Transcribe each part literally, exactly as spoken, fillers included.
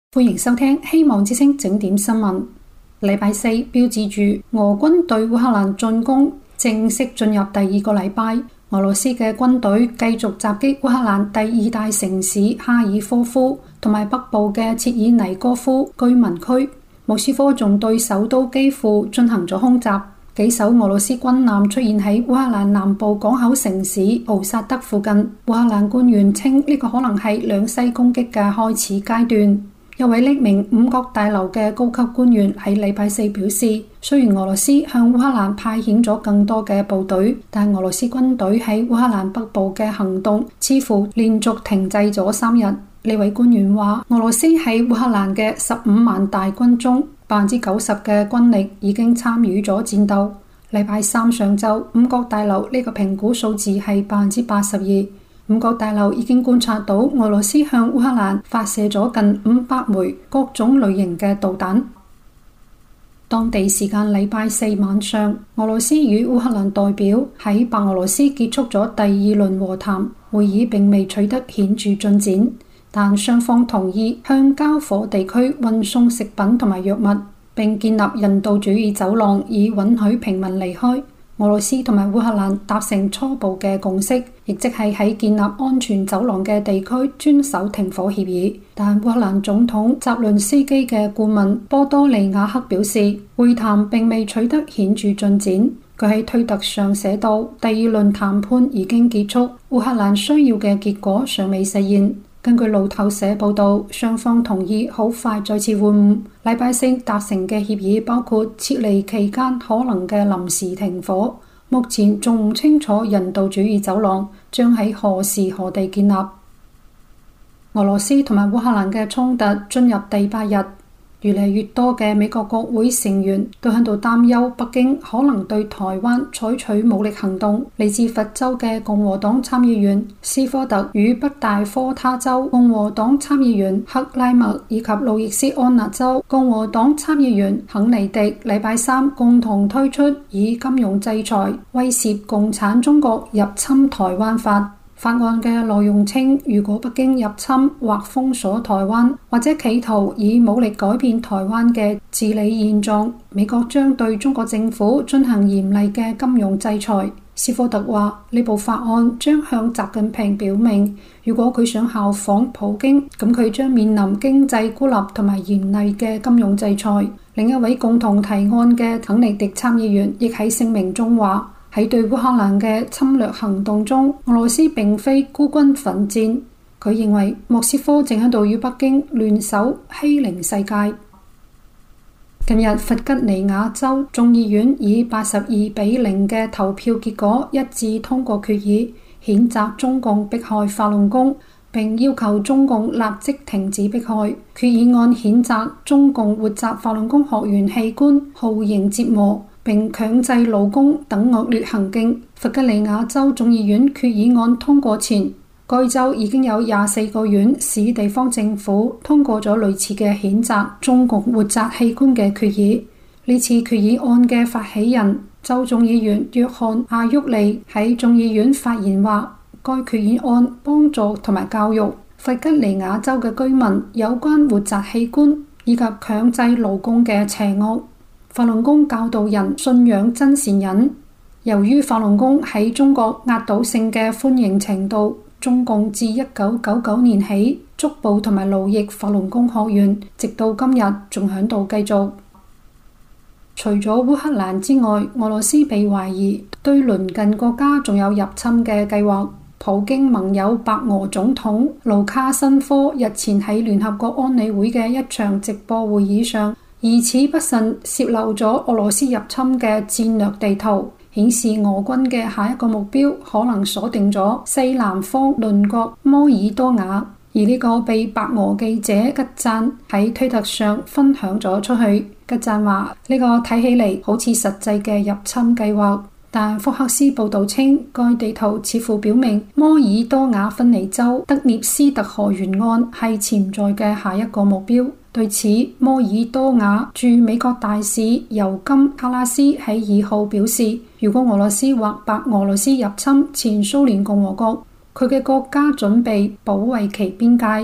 歡迎收聽希望之聲整點新聞。禮拜四標誌住俄軍對烏克蘭進攻正式進入第二個禮拜。俄羅斯嘅軍隊繼續襲擊烏克蘭第二大城市哈爾科夫同埋北部嘅切爾尼戈夫居民區。莫斯科仲對首都基輔進行咗空襲，幾艘俄羅斯軍艦出現喺烏克蘭南部港口城市敖薩德附近。烏克蘭官員稱呢個可能係兩棲攻擊嘅開始階段。一位匿名五角大樓嘅高級官員喺禮拜四表示，雖然俄羅斯向烏克蘭派遣咗更多嘅部隊，但俄羅斯軍隊喺烏克蘭北部嘅行動似乎連續停滯咗三日。呢位官員話，俄羅斯喺烏克蘭嘅十五萬大軍中，百分之九十嘅軍力已經參與咗戰鬥。禮拜三上晝，五角大樓呢個評估數字係百分之八十二。五角大樓已經觀察到俄羅斯向烏克蘭發射咗近五百枚各種類型嘅導彈。當地時間禮拜四晚上，俄羅斯與烏克蘭代表喺白俄羅斯結束咗第二輪和談，會議並未取得顯著進展，但雙方同意向交火地區運送食品同埋藥物，並建立人道主義走廊，以允許平民離開。俄羅斯同埋烏克蘭達成初步嘅共識，亦即係喺建立安全走廊嘅地區遵守停火協議。但烏克蘭總統澤倫斯基嘅顧問波多利亞克表示，會談並未取得顯著進展。佢喺推特上寫道，第二輪談判已經結束，烏克蘭需要嘅結果尚未實現。根據路透社報道，雙方同意好快再次會晤。禮拜四達成嘅協議包括撤離期間可能嘅臨時停火，目前仲唔清楚人道主義走廊將喺何時何地建立。俄羅斯同埋烏克蘭嘅衝突進入第八日，越嚟越多嘅美國國會成員都喺度擔憂北京可能對台灣採取武力行動。嚟自佛州嘅共和黨參議員斯科特與北大科他州共和黨參議員克拉默以及路易斯安那州共和黨參議員肯尼迪禮拜三共同推出以金融制裁威懾共產中國入侵台灣法。法案嘅內容稱，如果北京入侵或封鎖台灣，或者企圖以武力改變台灣嘅治理現狀，美國將對中國政府進行嚴厲嘅金融制裁。斯科特話，呢部法案將向習近平表明，如果佢想效仿普京，咁佢將面臨經濟孤立同埋嚴厲嘅金融制裁。另一位共同提案嘅肯尼迪參議員亦喺聲明中話，喺對烏克蘭嘅侵略行動中，俄羅斯並非孤軍奮戰。佢認為莫斯科正喺度與北京聯手欺凌世界。近日，弗吉尼亞州眾議院以八十二比零嘅投票結果一致通過決議，譴責中共迫害法輪功，並要求中共立即停止迫害。決議案譴責中共活摘法輪功學員器官、酷刑折磨並強制勞工等惡劣行徑。弗吉尼亞州眾議院決議案通過前，該州已經有廿四個縣市地方政府通過咗類似嘅譴責中共活摘器官嘅決議。呢次決議案嘅發起人州眾議員約翰阿沃利喺眾議院發言話，該決議案幫助同埋教育弗吉尼亞州嘅居民有關活摘器官以及強制勞工嘅邪惡。法輪功教導人信仰真善忍。由於法輪功喺中國壓倒性嘅歡迎程度，中共自一九九九年起捉捕同埋勞役法輪功學員，直到今日仲響度繼續。除咗烏克蘭之外，俄羅斯被懷疑對鄰近國家仲有入侵嘅計劃。普京盟友白俄總統盧卡申科日前喺聯合國安理會嘅一場直播會議上，疑似不慎洩漏咗俄羅斯入侵嘅戰略地圖，顯示俄軍嘅下一個目標可能鎖定咗西南方鄰國摩爾多瓦。而呢個被白俄記者吉贊喺推特上分享咗出去。吉贊話呢個睇起嚟好似實際嘅入侵計劃，但福克斯報道稱，該地圖似乎表明摩爾多瓦分離州德涅斯特河沿岸係潛在嘅下一個目標。對此，摩爾多瓦駐美國大使尤金卡拉斯喺二號表示，如果俄羅斯或白俄羅斯入侵前蘇聯共和國，佢嘅國家準備保衛其邊界。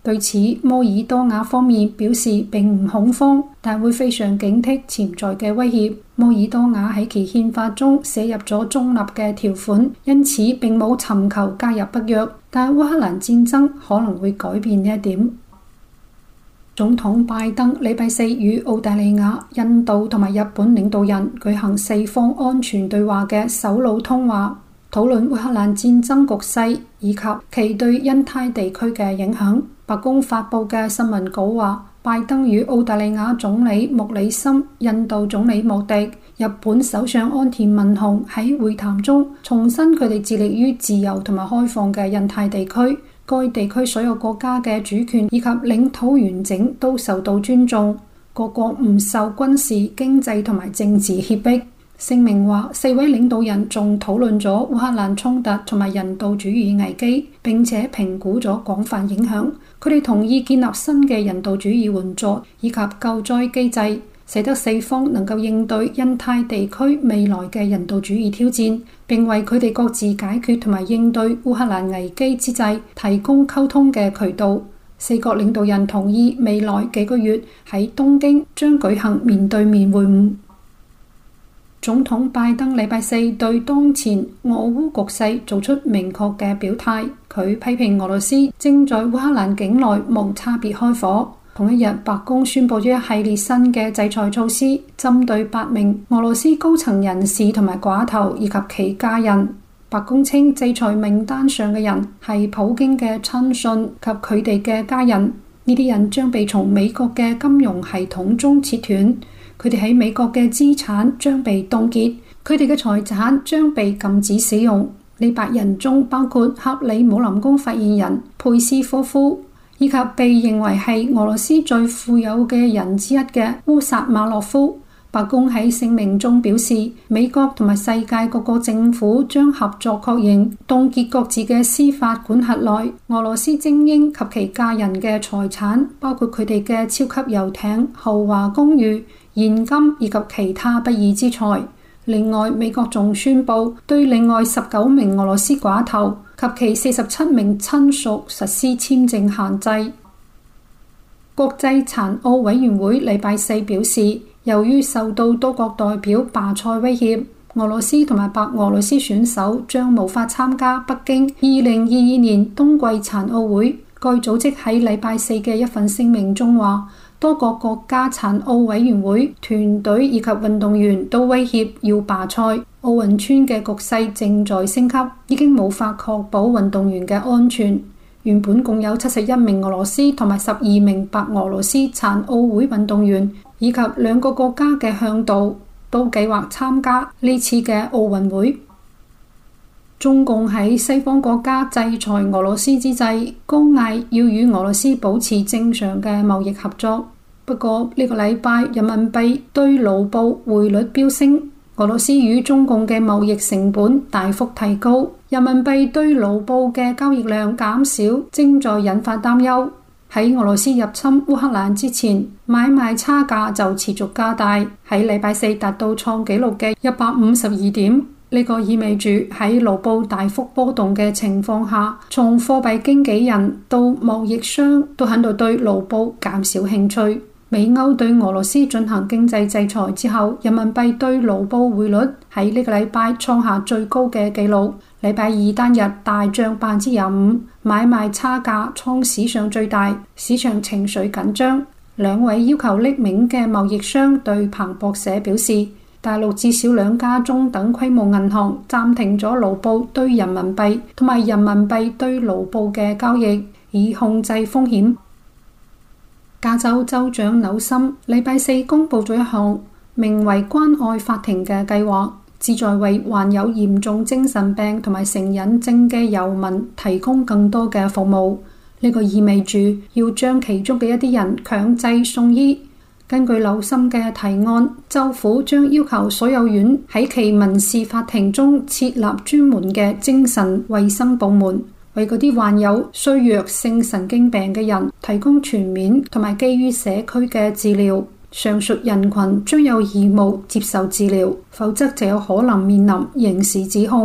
對此，摩爾多瓦方面表示並唔恐慌，但會非常警惕潛在嘅威脅。摩爾多瓦喺其憲法中寫入咗中立嘅條款，因此並冇尋求加入北約，但烏克蘭戰爭可能會改變呢一點。總統拜登禮拜四與澳大利亞、印度同埋日本領導人舉行四方安全對話嘅首腦通話，討論烏克蘭戰爭局勢以及其對印太地區嘅影響。白宮發布嘅新聞稿話，拜登與澳大利亞總理莫里森、印度總理莫迪、日本首相安田文雄喺會談中重申佢哋致力於自由同埋開放嘅印太地區，該地區所有國家嘅主權以及領土完整都受到尊重，各國唔受軍事、經濟同埋政治脅迫。聲明話，四位領導人仲討論咗烏克蘭衝突同埋人道主義危機，並且評估咗廣泛影響。佢哋同意建立新嘅人道主義援助以及救災機制，使得四方能夠應對印太地區未來嘅人道主義挑戰，並為佢哋各自解決同埋應對烏克蘭危機之際提供溝通嘅渠道。四國領導人同意未來幾個月喺東京將舉行面對面會晤。總統拜登禮拜四對當前俄烏局勢做出明確嘅表態，佢批評俄羅斯正在烏克蘭境內無差別開火。同一日，白宮宣布咗一系列新嘅制裁措施，針對八名俄羅斯高層人士同埋寡頭以及其家人。白宮稱制裁名單上嘅人係普京嘅親信及佢哋嘅家人，呢啲人將被從美國嘅金融系統中切斷。佢哋喺美國嘅資產將被凍結，佢哋嘅財產將被禁止使用。呢八人中包括克里姆林宮發言人佩斯科夫，以及被認為係俄羅斯最富有嘅人之一嘅烏薩馬諾夫。白宮喺聲明中表示，美國同埋世界各個政府將合作確認凍結各自嘅司法管轄內俄羅斯精英及其家人嘅財產，包括佢哋嘅超級遊艇、豪華公寓、現金以及其他不義之財。另外，美國仲宣布對另外十九名俄羅斯寡頭及其四十七名親屬實施簽證限制。國際殘奧委員會禮拜四表示，由於受到多國代表罷賽威脅，俄羅斯同埋白俄羅斯選手將無法參加北京二零二二年冬季殘奧會。該組織喺禮拜四嘅一份聲明中話，多個國家殘奧委員會、團隊以及運動員都威脅要罷賽。奧運村嘅局勢正在升級，已經無法確保運動員嘅安全。原本共有七十一名俄羅斯同埋十二名白俄羅斯殘奧會運動員，以及兩個國家嘅向導都計劃參加呢次嘅奧運會。中共喺西方國家制裁俄羅斯之際，高嗌要與俄羅斯保持正常嘅貿易合作。不過呢個禮拜人民幣對盧布匯率飆升，俄羅斯與中共嘅貿易成本大幅提高，人民幣對盧布嘅交易量減少，正在引發擔憂。喺俄羅斯入侵烏克蘭之前，買賣差價就持續加大，喺禮拜四達到創紀錄嘅一百五十二點。呢個意味住喺盧布大幅波動嘅情況下，從貨幣經紀人到貿易商都喺度對盧布減少興趣。美歐對俄羅斯進行經濟制裁之後，人民幣對盧布匯率喺呢個禮拜創下最高嘅紀錄。禮拜二單日大漲百分之廿五，買賣差價創史上最大，市場情緒緊張。兩位要求匿名嘅貿易商對彭博社表示，大陸至少兩家中等規模銀行暫停咗盧布對人民幣同埋人民幣對盧布嘅交易，以控制風險。加州州長紐森禮拜四公布咗一項名為關愛法庭嘅計劃，旨在為患有嚴重精神病同埋成癮症嘅遊民提供更多嘅服務。呢個意味住要將其中嘅一啲人強制送醫。根據紐森嘅提案，州府將要求所有縣喺其民事法庭中設立專門嘅精神衛生部門，為嗰啲患有衰弱性神經病嘅人提供全面同埋基於社區嘅治療。上述人群將有義務接受治療，否則就有可能面臨刑事指控。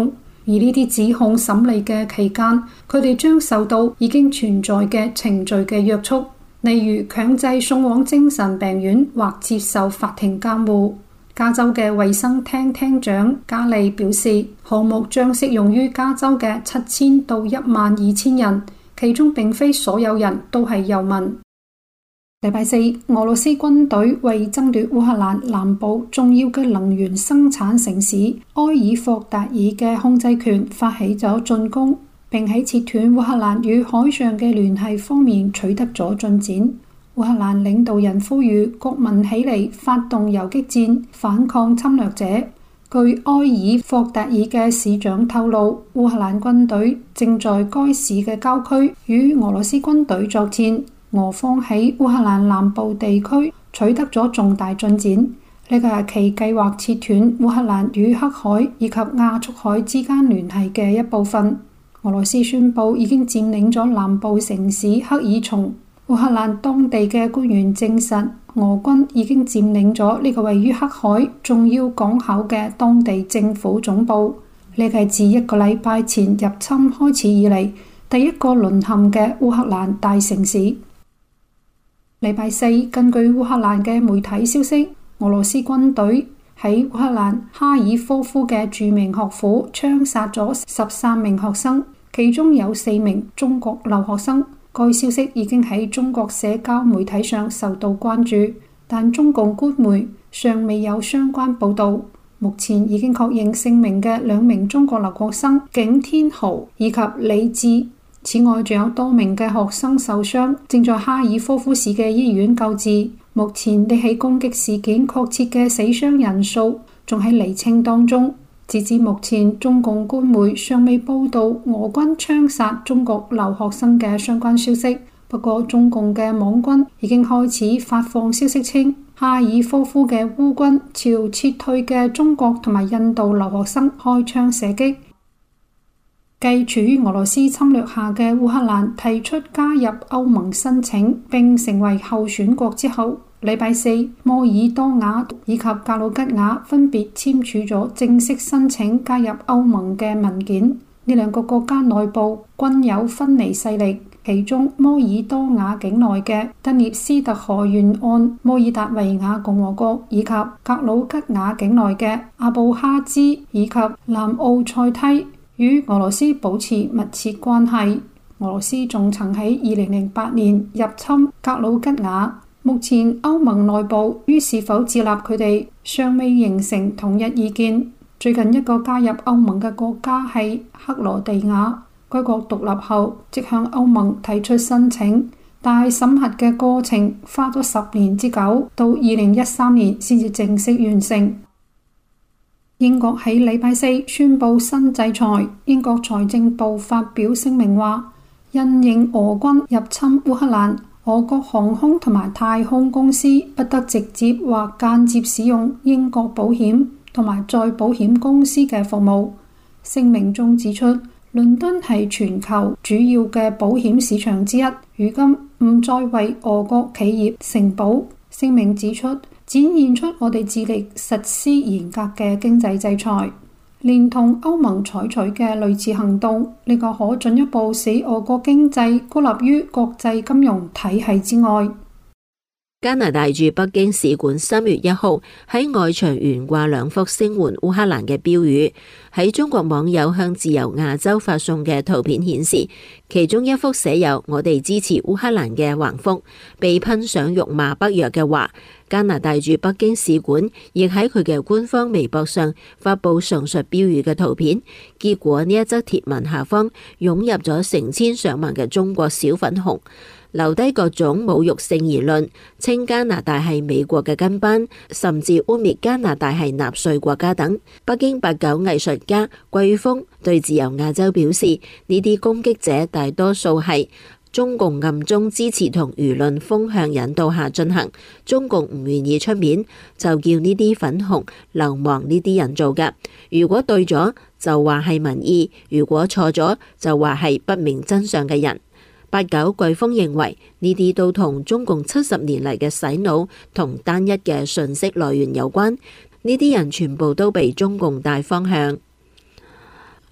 而呢啲指控審理嘅期間，佢哋將受到已經存在嘅程序嘅約束，例如強制送往精神病院或接受法庭監護。加州嘅衛生廳廳長加利表示，項目將適用於加州嘅七千到一萬二千人，其中並非所有人都係遊民。禮拜四，俄羅斯軍隊為爭奪烏克蘭南部重要嘅能源生產城市埃爾霍達爾嘅控制權發起咗進攻，並喺切斷烏克蘭與海上嘅聯繫方面取得咗進展。烏克蘭領導人呼籲國民起嚟發動游擊戰，反抗侵略者。據埃爾霍達爾嘅市長透露，烏克蘭軍隊正在該市嘅郊區與俄羅斯軍隊作戰。俄方喺烏克蘭南部地區取得咗重大進展，呢個係其計劃切斷烏克蘭與黑海以及亞速海之間聯繫嘅一部分。俄羅斯宣布已經佔領咗南部城市克爾松。烏克蘭當地嘅官員證實，俄軍已經佔領咗呢個位於黑海重要港口嘅當地政府總部。呢個係自一個禮拜前入侵開始以嚟第一個淪陷嘅烏克蘭大城市。禮拜四，根據烏克蘭嘅媒體消息，俄羅斯軍隊喺烏克蘭哈爾科夫嘅著名學府槍殺咗十三名學生，其中有四名中國留學生。該消息已經喺中國社交媒體上受到關注，但中共官媒尚未有相關報導。目前已經確認姓名嘅兩名中國留學生景天豪以及李志，此外仲有多名嘅學生受傷，正在哈爾科夫市嘅醫院救治。目前呢起攻擊事件確切嘅死傷人數仲喺釐清當中。截至目前，中共官媒尚未報導俄軍槍殺中國留學生嘅相關消息。不過，中共嘅網軍已經開始發放消息稱，哈爾科夫嘅烏軍朝撤退嘅中國同埋印度留學生開槍射擊。繼處於俄羅斯侵略下嘅烏克蘭提出加入歐盟申請並成為候選國之後，禮拜四，摩爾多瓦以及格魯吉亞分別簽署咗正式申請加入歐盟嘅文件。呢兩個國家內部均有分離勢力，其中摩爾多瓦境內嘅頓涅斯特河沿岸摩爾達維亞共和國以及格魯吉亞境內嘅阿布哈茲以及南奧塞梯與俄羅斯保持密切關係。俄羅斯仲曾喺二零零八年入侵格魯吉亞。目前歐盟內部於是否接納佢哋尚未形成統一意見。最近一個加入歐盟嘅國家係克羅地亞，該國獨立後即向歐盟提出申請，但係審核嘅過程花咗十年之久，到二零一三年先至正式完成。英國喺禮拜四宣布新制裁，英國財政部發表聲明話，因應俄軍入侵烏克蘭，俄國航空同埋太空公司不得直接或間接使用英國保險同埋再保險公司嘅服務。聲明中指出，倫敦係全球主要嘅保險市場之一，如今唔再為俄國企業承保。聲明指出，展現出我哋致力實施嚴格嘅經濟制裁，連同歐盟採取嘅類似行動，呢個可進一步使俄國經濟孤立於國際金融體系之外。 加拿大駐北京使館三月一號喺外牆懸掛兩幅聲援烏克蘭嘅標語，喺中國網友向自由亞洲發送嘅圖片顯示，其中一幅寫有我哋支持烏克蘭嘅橫幅，被噴上辱罵北約嘅話。加拿大駐北京使館亦喺佢嘅官方微博上發佈上述標語嘅圖片，結果呢一則貼文下方湧入咗成千上萬嘅中國小粉紅，留低各種侮辱性言論，稱加拿大係美國嘅跟班，甚至污衊加拿大係納粹國家等。北京八九藝術家季峰對自由亞洲表示，呢啲攻擊者大多數係中共暗中支持同輿論風向引導下進行，中共唔願意出面，就叫呢啲粉紅流氓呢啲人做㗎。如果對咗就話係民意，如果錯咗就話係不明真相嘅人。八九季峰認為呢啲都同中共七十年嚟嘅洗腦同單一嘅信息來源有關，呢啲人全部都被中共帶方向。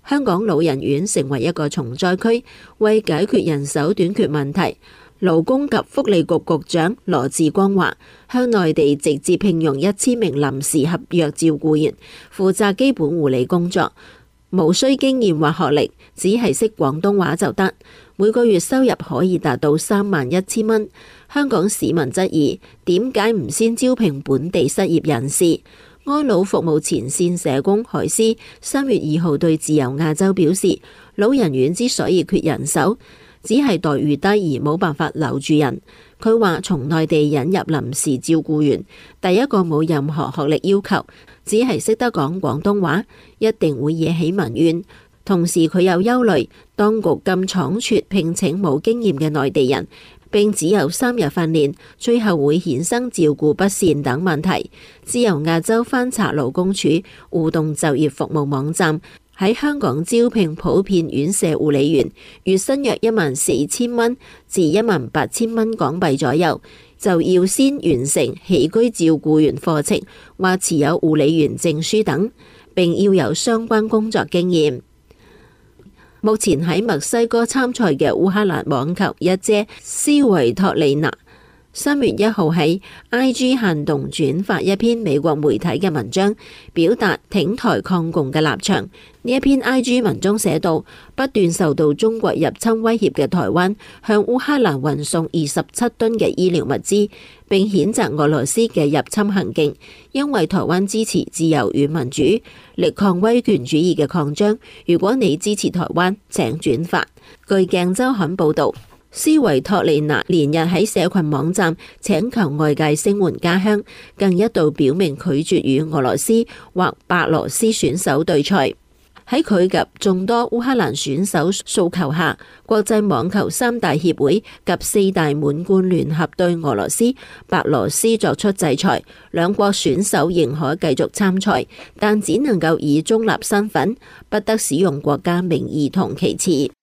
香港老人院成為一個重災區，為解決人手短缺問題，勞工及福利局局長羅致光話，向內地直接聘用一千名臨時合約照顧員，負責基本護理工作，無需經驗或學歷，只係識廣東話就得，每個月收入可以達到三萬一千蚊。香港市民質疑，點解唔先招聘本地失業人士？安老服務前線社工海思三月二號對自由亞洲表示，老人院之所以缺人手，只係待遇低而冇辦法留住人。佢話從內地引入臨時照顧員，第一個冇任何學歷要求，只係識得講廣東話，一定會惹起民怨。同時佢有憂慮，當局咁倉促聘請冇經驗嘅內地人，並只有三日訓練，最後會衍生照顧不善等問題。自由亞洲翻查勞工處互動就業服務網站，喺香港招聘普遍院舍護理員，月薪約一萬四千蚊至一萬八千蚊港幣左右，就要先完成起居照顧員課程或持有護理員證書等，並要有相關工作經驗。目前喺墨西哥參賽嘅烏克蘭網球一姐斯維托利娜，三月一號喺 I G 限動轉發一篇美國媒體嘅文章，表達挺台抗共嘅立場。呢一篇 I G 文中寫到，不斷受到中國入侵威脅嘅台灣向烏克蘭運送二十七噸嘅醫療物資，並譴責俄羅斯嘅入侵行徑，因為台灣支持自由與民主，力抗威權主義嘅擴張。如果你支持台灣，請轉發。據鏡週刊報導，斯維托利娜連日喺社群網站請求外界聲援家鄉，更一度表明拒絕與俄羅斯或白羅斯選手對賽。喺佢及眾多烏克蘭選手訴求下，國際網球三大協會及四大滿貫聯合對俄羅斯、白羅斯作出制裁，兩國選手仍可繼續參賽，但只能夠以中立身份，不得使用國家名義同旗幟。